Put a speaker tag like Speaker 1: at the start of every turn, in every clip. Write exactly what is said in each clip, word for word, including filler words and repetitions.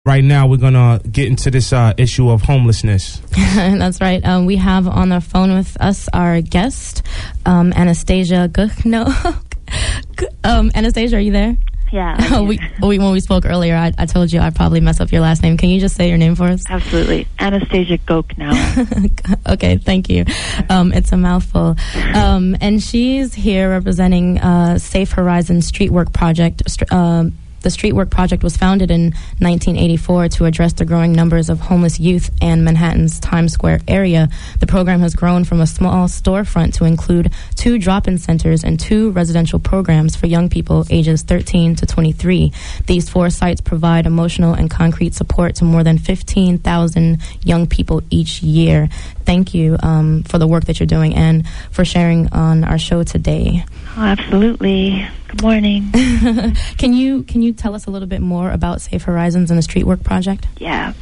Speaker 1: Right now, we're going to get into this uh, issue of homelessness.
Speaker 2: That's right. Um, we have on the phone with us our guest, um, Anastasia Guchno. um, Anastasia, are you there?
Speaker 3: Yeah.
Speaker 2: we, we, when we spoke earlier, I, I told you I'd probably mess up your last name. Can you just say your name for us?
Speaker 3: Absolutely. Anastasia Guchno.
Speaker 2: Okay, thank you. Um, it's a mouthful. Um, and she's here representing uh, Safe Horizon Street Work Project. Uh, The Street Work Project was founded in nineteen eighty-four to address the growing numbers of homeless youth in Manhattan's Times Square area. The program has grown from a small storefront to include two drop-in centers and two residential programs for young people ages thirteen to twenty-three. These four sites provide emotional and concrete support to more than fifteen thousand young people each year. Thank you um, for the work that you're doing and for sharing on our show today.
Speaker 3: Oh, absolutely. Good morning.
Speaker 2: Can you can you tell us a little bit more about Safe Horizons and the Street Work Project?
Speaker 3: Yeah.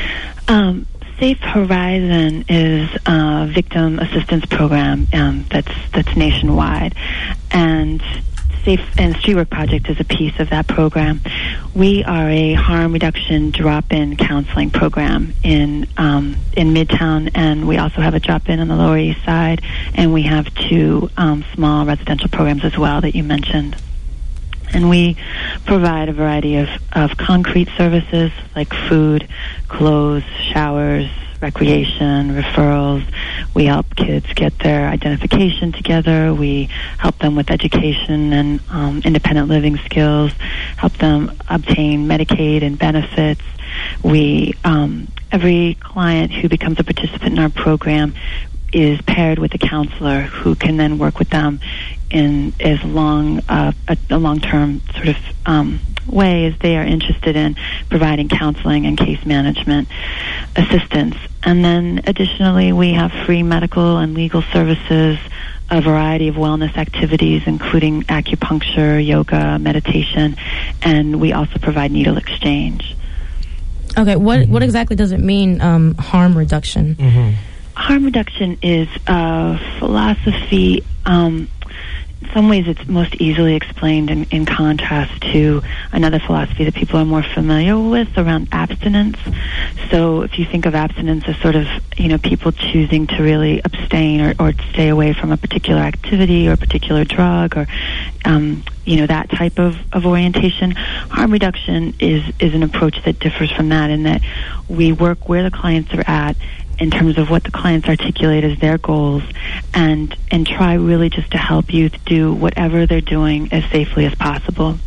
Speaker 3: Um, Safe Horizon is a victim assistance program um, that's that's nationwide, and Safe and Street Work Project is a piece of that program. We are a harm reduction drop-in counseling program in um, in Midtown, and we also have a drop-in on the Lower East Side, and we have two um, small residential programs as well that you mentioned. And we provide a variety of, of concrete services like food, clothes, showers, recreation, referrals. We help kids get their identification together. We help them with education and um, independent living skills, help them obtain Medicaid and benefits. We, um, every client who becomes a participant in our program is paired with a counselor who can then work with them in as long uh, a, a long-term sort of um, way as they are interested in providing counseling and case management assistance. And then additionally, we have free medical and legal services, a variety of wellness activities, including acupuncture, yoga, meditation, and we also provide needle exchange.
Speaker 2: Okay, what mm-hmm. what exactly does it mean, um, harm reduction?
Speaker 1: Mm-hmm.
Speaker 3: Harm reduction is a philosophy. Um, in some ways, it's most easily explained in, in contrast to another philosophy that people are more familiar with around abstinence. So if you think of abstinence as sort of, you know, people choosing to really abstain or, or stay away from a particular activity or a particular drug or, um, you know, that type of, of orientation, harm reduction is, is an approach that differs from that in that we work where the clients are at in terms of what the clients articulate as their goals, and and try really just to help youth do whatever they're doing as safely as possible.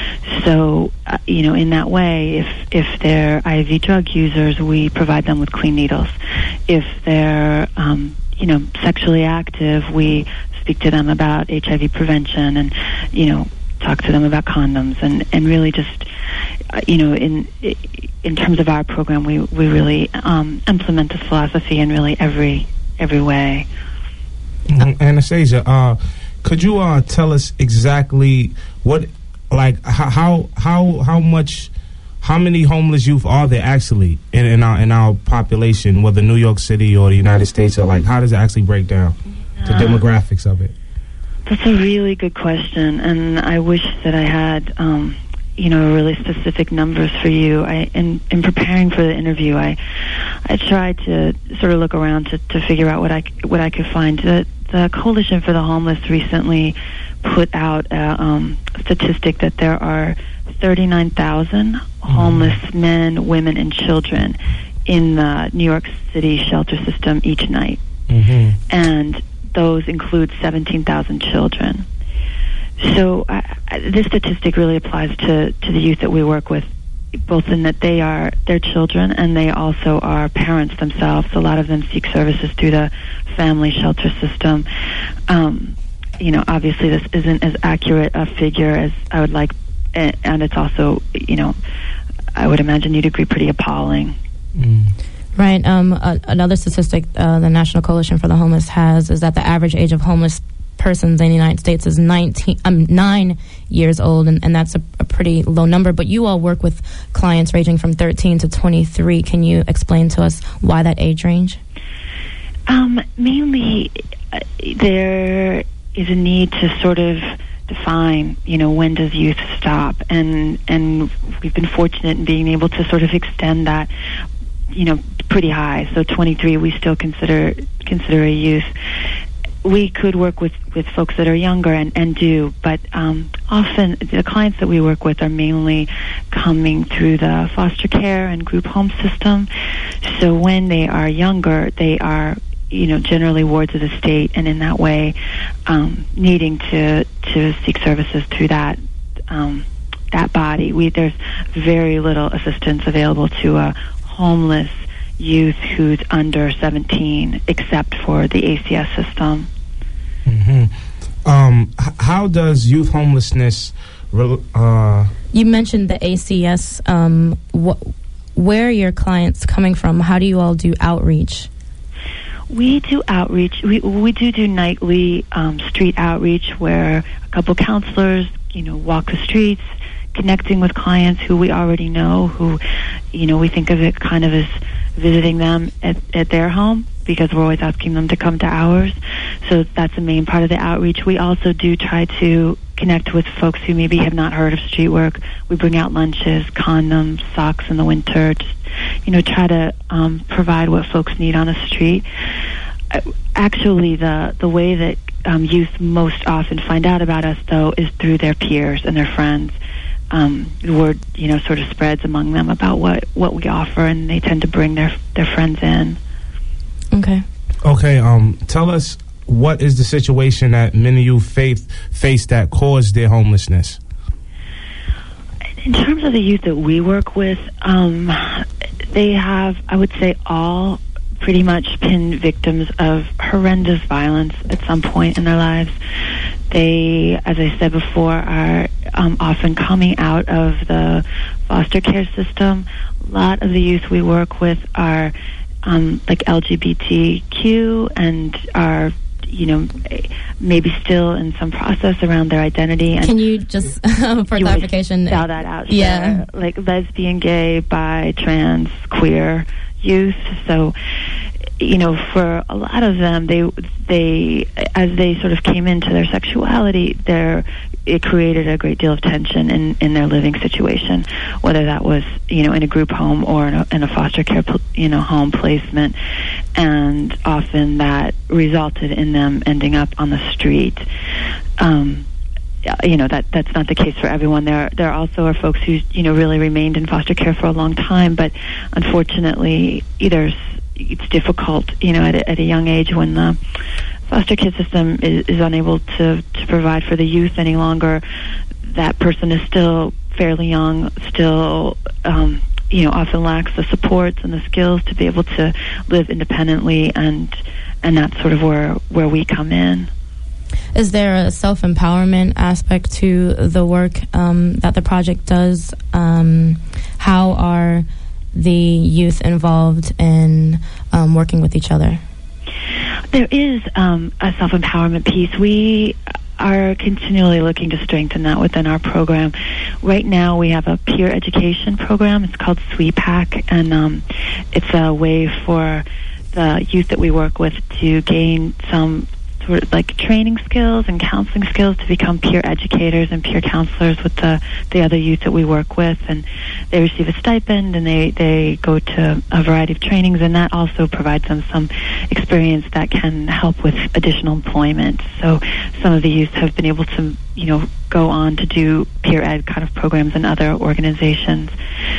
Speaker 3: So, uh, you know, in that way, if if they're I V drug users, we provide them with clean needles. If they're, um, you know, sexually active, we speak to them about H I V prevention and, you know, talk to them about condoms and, and really just, uh, you know, in in terms of our program, we, we really um, implement this philosophy in really every every way.
Speaker 1: Mm-hmm. Anastasia, uh, could you uh, tell us exactly what, like, how how how much, how many homeless youth are there actually in, in our in our population, whether New York City or the United States, or like how does it actually break down, the uh, demographics of it?
Speaker 3: That's a really good question, and I wish that I had, um, you know, really specific numbers for you. I, in, in preparing for the interview, I, I tried to sort of look around to, to figure out what I what I could find. The, the Coalition for the Homeless recently put out a um, statistic that there are thirty-nine thousand mm-hmm. homeless men, women, and children in the New York City shelter system each night,
Speaker 1: mm-hmm.
Speaker 3: and those include seventeen thousand children. So uh, this statistic really applies to, to the youth that we work with, both in that they are their children and they also are parents themselves. A lot of them seek services through the family shelter system. Um, you know, obviously this isn't as accurate a figure as I would like, and it's also, you know, I would imagine you'd agree, pretty appalling.
Speaker 1: Mm.
Speaker 2: Right. Um, uh, another statistic uh, the National Coalition for the Homeless has is that the average age of homeless persons in the United States is nineteen, um, nine years old, and, and that's a, a pretty low number. But you all work with clients ranging from thirteen to twenty-three. Can you explain to us why that age range?
Speaker 3: Um, mainly, uh, there is a need to sort of define, you know, when does youth stop? And and we've been fortunate in being able to sort of extend that, you know, pretty high. So twenty-three, we still consider consider a youth. We could work with, with folks that are younger and, and do, but um, often the clients that we work with are mainly coming through the foster care and group home system. So when they are younger, they are, you know, generally wards of the state, and in that way, um, needing to to seek services through that um, that body. We there's very little assistance available to a homeless youth who's under seventeen, except for the A C S system.
Speaker 1: Mm-hmm. Um, h- how does youth homelessness? Re- uh,
Speaker 2: you mentioned the A C S. Um, wh- where are your clients coming from? How do you all do outreach?
Speaker 3: We do outreach. We we do do nightly um, street outreach where a couple counselors, you know, walk the streets, connecting with clients who we already know, who, you know, we think of it kind of as visiting them at, at their home, because we're always asking them to come to ours. So that's the main part of the outreach. We also do try to connect with folks who maybe have not heard of street work. We bring out lunches, condoms, socks in the winter, just, you know, try to um, provide what folks need on the street. Actually, the, the way that um, youth most often find out about us, though, is through their peers and their friends. Um, the word, you know, sort of spreads among them about what, what we offer, and they tend to bring their their friends in.
Speaker 2: Okay.
Speaker 1: Okay. Um, tell us, what is the situation that many youth face face that caused their homelessness?
Speaker 3: In terms of the youth that we work with, um, they have, I would say, all pretty much been victims of horrendous violence at some point in their lives. They, as I said before, are um, often coming out of the foster care system. A lot of the youth we work with are um, like L G B T Q and are, you know, maybe still in some process around their identity. And
Speaker 2: can you just, for clarification,
Speaker 3: spell that out?
Speaker 2: Yeah,
Speaker 3: sure. Like lesbian, gay, bi, trans, queer youth. So, you know, for a lot of them, they they as they sort of came into their sexuality, there it created a great deal of tension in, in their living situation, whether that was, you know, in a group home or in a, in a foster care, you know, home placement, and often that resulted in them ending up on the street. Um, you know, that that's not the case for everyone. There there also are folks who, you know, really remained in foster care for a long time, but unfortunately, either it's difficult, you know, at a, at a young age when the foster care system is, is unable to, to provide for the youth any longer. That person is still fairly young, still, um, you know, often lacks the supports and the skills to be able to live independently, and and that's sort of where where we come in.
Speaker 2: Is there a self-empowerment aspect to the work um, that the project does? Um, how are the youth involved in um, working with each other?
Speaker 3: There is um, a self-empowerment piece. We are continually looking to strengthen that within our program. Right now we have a peer education program. It's called SWEPAC, and um, it's a way for the youth that we work with to gain some sort of like training skills and counseling skills to become peer educators and peer counselors with the, the other youth that we work with. And they receive a stipend, and they, they go to a variety of trainings, and that also provides them some experience that can help with additional employment. So some of the youth have been able to, you know, go on to do peer ed kind of programs in other organizations.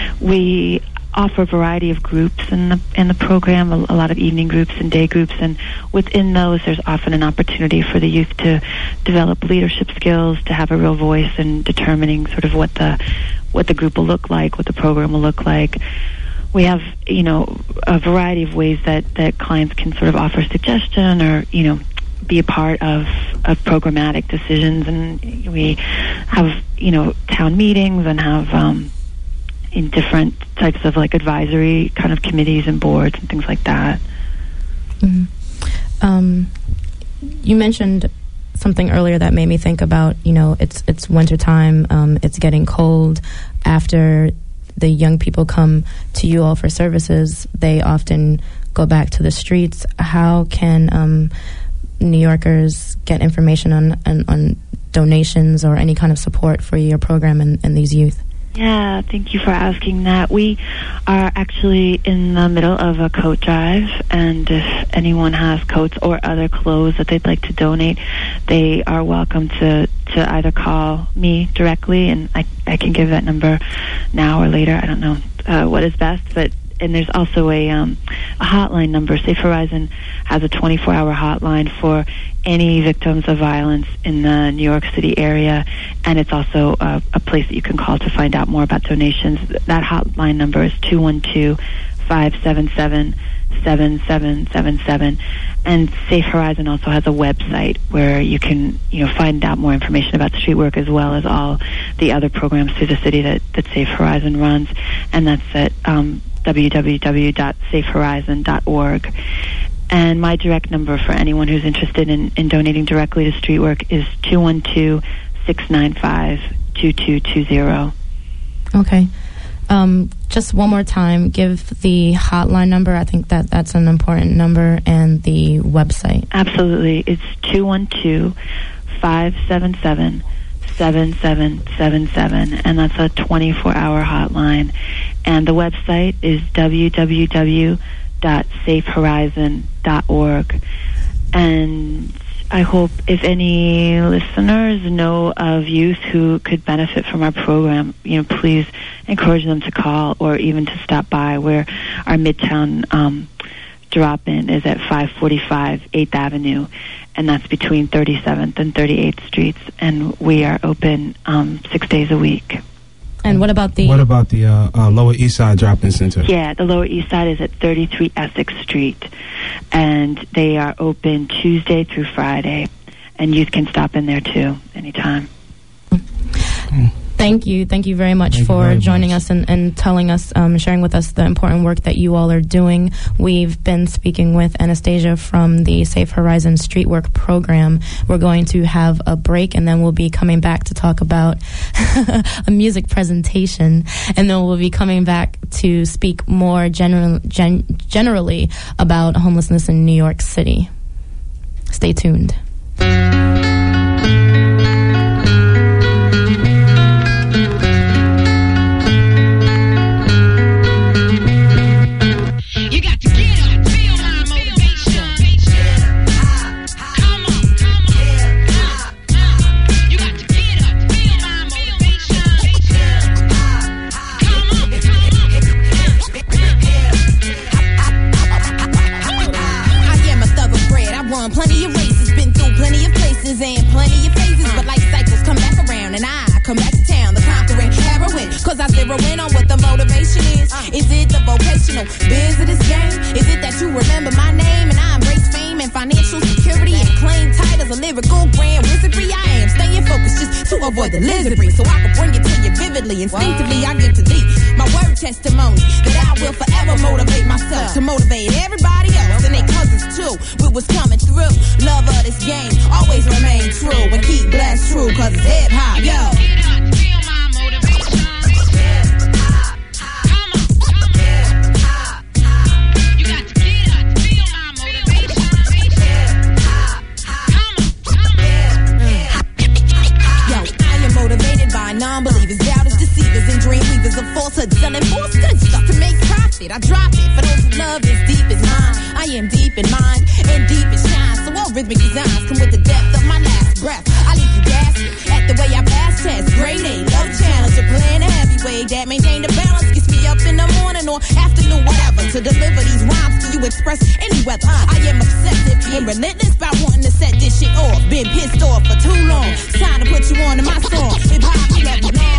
Speaker 3: We offer a variety of groups in the in the program, a, a lot of evening groups and day groups, and within those there's often an opportunity for the youth to develop leadership skills, to have a real voice in determining sort of what the what the group will look like, what the program will look like. We have, you know, a variety of ways that, that clients can sort of offer suggestion or, you know, be a part of, of programmatic decisions, and we have, you know, town meetings and have um in different types of like advisory kind of committees and boards and things like that.
Speaker 2: Mm-hmm. Um, you mentioned something earlier that made me think about, you know, it's it's wintertime, um, it's getting cold. After the young people come to you all for services, they often go back to the streets. How can um, New Yorkers get information on, on, on donations or any kind of support for your program and, and these youth?
Speaker 3: Yeah, thank you for asking that. We are actually in the middle of a coat drive, and if anyone has coats or other clothes that they'd like to donate, they are welcome to, to either call me directly, and I, I can give that number now or later. I don't know uh, what is best, but and there's also a um, a hotline number. Safe Horizon has a twenty-four hour hotline for any victims of violence in the New York City area, and it's also a, a place that you can call to find out more about donations. That hotline number is two one two, five seven seven, seven seven seven seven, and Safe Horizon also has a website where you can, you know, find out more information about street work as well as all the other programs through the city that, that Safe Horizon runs, and that's at um, w w w dot safe horizon dot org. And my direct number for anyone who's interested in, in donating directly to street work is two one two, six nine five, two two two zero.
Speaker 2: Okay. Um, just one more time, give the hotline number. I think that that's an important number, and the website.
Speaker 3: Absolutely. It's two one two, five seven seven, seven seven seven seven, and that's a twenty-four hour hotline. And the website is w w w dot safe horizon dot org. And I hope if any listeners know of youth who could benefit from our program, you know, please encourage them to call or even to stop by, where our Midtown um, drop-in is at five forty-five eighth Avenue, and that's between thirty-seventh and thirty-eighth Streets, and we are open um, six days a week.
Speaker 2: And what about the...
Speaker 1: What about the uh, uh, Lower East Side drop-in center?
Speaker 3: Yeah, the Lower East Side is at thirty-three Essex Street, and they are open Tuesday through Friday, and youth can stop in there too anytime.
Speaker 2: Mm. Thank you. Thank you very much
Speaker 1: Thank
Speaker 2: for
Speaker 1: very
Speaker 2: joining
Speaker 1: much.
Speaker 2: us and, and telling us, um, sharing with us the important work that you all are doing. We've been speaking with Anastasia from the Safe Horizon Street Work Program. We're going to have a break, and then we'll be coming back to talk about a music presentation, and then we'll be coming back to speak more general, gen, generally about homelessness in New York City. Stay tuned.
Speaker 4: Plenty of races, been through plenty of places and plenty of phases, but life cycles come back around and I come back to town, the conquering heroine, cause I zero in on what the motivation is. Is it the vocational biz of this game? Is it that you remember my name and I embrace fame and financial security and claim titles, a lyrical grand wizardry? I am staying focused just to avoid the lizardry, so I can bring it to you vividly. Instinctively I give to thee my word testimony that I will forever motivate myself to motivate everybody else and their cousins too with what's coming through. Love of this game, always remain true and keep blessed true, cause it's hip hop, yo. Feel my motivation. Hip hop, come on, hip hop, you got to get up, feel my motivation. Hip hop, come on, hip hop. Yo, I am motivated by non-believers, doubters, deceivers, and dream weavers of falsehood, selling false good stuff to make profit. I drop it for those who love as deep as mine. I am deep in mind and deep in shine. So all rhythmic designs come with the depth of my last breath. I leave you gasping at the way I pass tests. Grade A, love challenge, you're playing a heavyweight that maintain the balance. Gets me up in the morning or afternoon, whatever, to deliver these rhymes to you, express any weather. I am obsessive and relentless about wanting to set this shit off. Been pissed off for too long. It's time to put you on to my song. Hip hop, you let me know.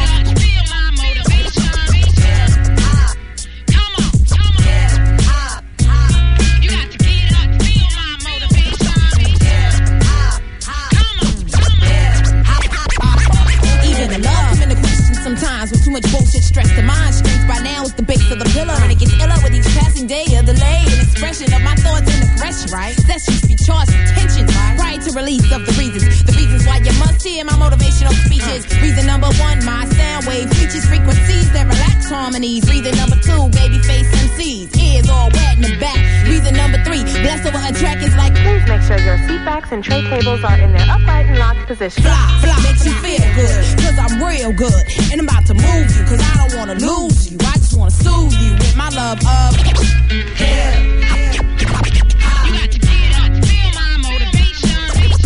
Speaker 4: Sometimes with too much bullshit stress, the mind strength by now is the base of the pillar, and it gets iller with each passing day or delay. An expression of my thoughts and aggression, right? Sessions be charged with tension, right? Prior to release of the reasons, the reasons why you must hear my motivational speeches. Reason number one, my sound wave reaches frequencies that relax harmonies. Reason number two, baby face M Cs, ears all wet in the back. Reason number three, blessed over a track is like, please make sure your seatbelt
Speaker 5: racks and tray tables are in their upright and locked position.
Speaker 4: Fly, fly, makes you feel good, cause I'm real good. And I'm about to move you, cause I don't wanna lose you. I just wanna soothe you with my love of hip.
Speaker 6: You got to get up, feel my motivation.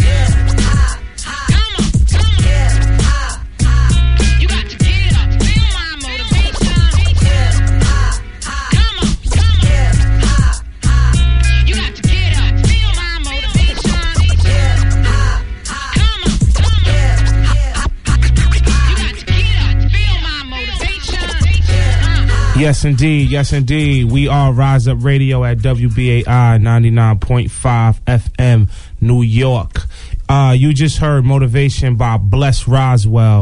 Speaker 6: Come on, come on. You got to get up, feel my motivation. Come on, come on. You got to get up, feel my motivation. Come on, come on. You got to get up, feel my motivation.
Speaker 1: Yes, indeed. Yes, indeed. We are Rise Up Radio at W B A I ninety-nine point five F M, New York. Uh, you just heard Motivation by Bless Roswell.